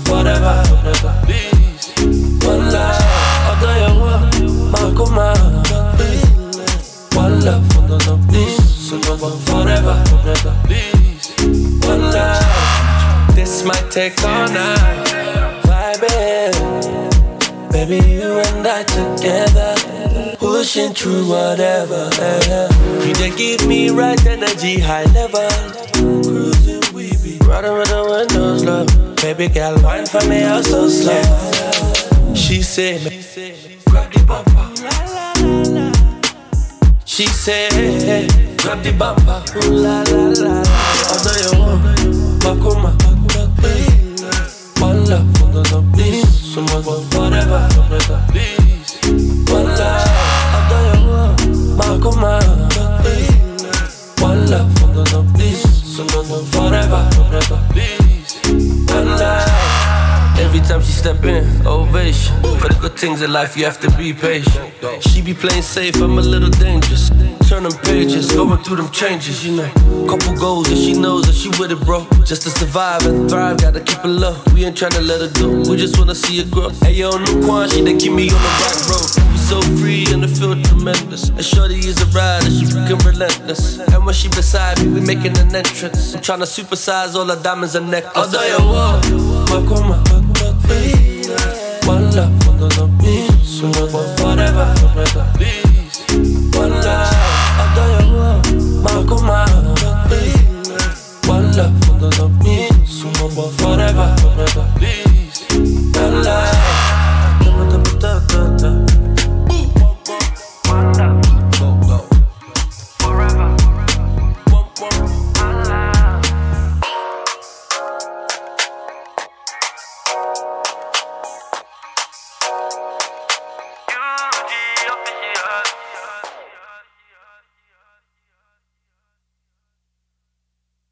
forever, forever. Please, one life. Although you want, Makuma. One love, please. So no one forever, forever. Please, one life. This might take all night. Vibing, baby, you and I together. Pushing through whatever. You just give me right energy, high level. Cruising, we be riding with the windows low. Baby girl, wine for me, I'm so slow. She said, grab the bumper. She said, grab the bumper. Ooh la la la. Although you want, Makuma. One love, please. Someone forever, forever. Please, one love. Although you want, Makuma. One love, please. Someone forever, forever. Please, one love. Every time she step in, ovation. For the good things in life, you have to be patient. She be playing safe, I'm a little dangerous. Turning pages, going through them changes, you know. Couple goals and she knows that she with it, bro. Just to survive and thrive, gotta keep it low. We ain't tryna let her go, we just wanna see her grow. Hey yo, new Quan, she they keep me on the right road. We so free and it feel tremendous. And shorty is a rider, she freaking relentless. And when she beside me, we making an entrance. I'm tryna supersize all the diamonds and necklaces. Although you walk,